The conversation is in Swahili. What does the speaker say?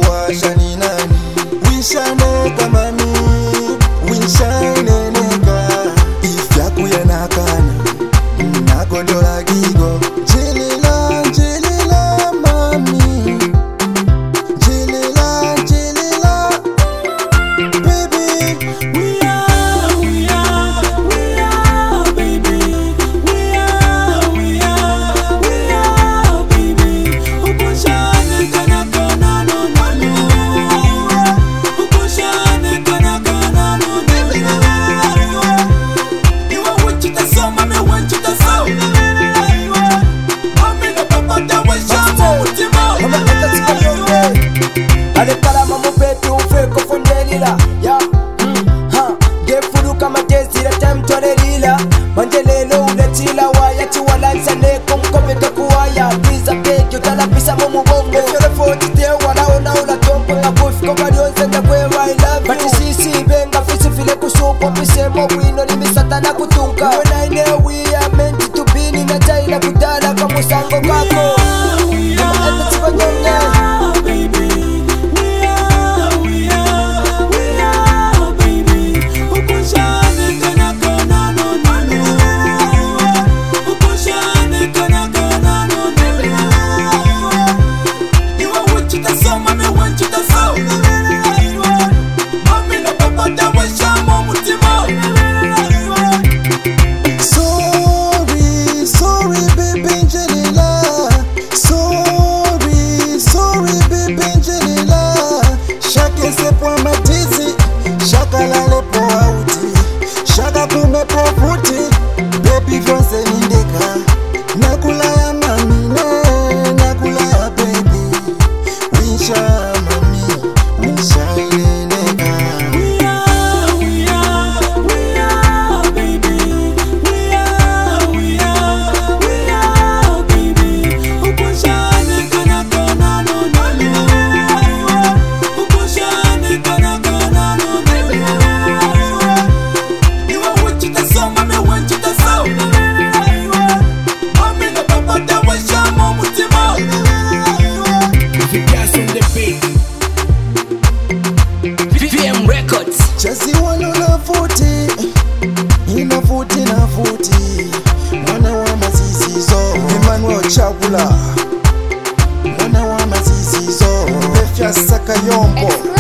washa ni nani? Wishane kama mi, wishane neka. Ifya kuya nakana, nakondola gigo. Jilila, jilila mami, jilila, jilila. Baby, we are, baby. We are, baby. Ukushane kana kana no no no. Ukushane kana kana no no. You want you to so, mami want you to so. Mami no papa da wa shamu mutima. Mama nataka yonge. Ale para mamu petu ufeko fondelila. Ya, gefuru kama jezira time torelila. Manjelelo uletila waya chiwalansa neko mkomeka kuwaya. Biza pekyo talapisa mumu bongo. Efyole foti te wanaona ulatombo. Na kufiko barionze na kwewa I love you. Bati sisi benga fisi file kusupo. Pisemo wino ni misatana kutunka. When I know we are meant to be. Nina jaila kudala kama usango kako. Kama ete tiba nyonge. Shakalale po auti, shaka kume po puti. Baby vonse nindeka, nakula ya mami ne, nakula ya baby. Winsha mami, winsha ineneka. We are, baby. We are, baby. Ukushane kana kana no no. Ukushane kana kana no no. Chasi wano na futi, ina futi na futi. Mwana wa mazizizo, Emmanuel Chagula. Mwana wa mazizizo, Befya Saka Yombo.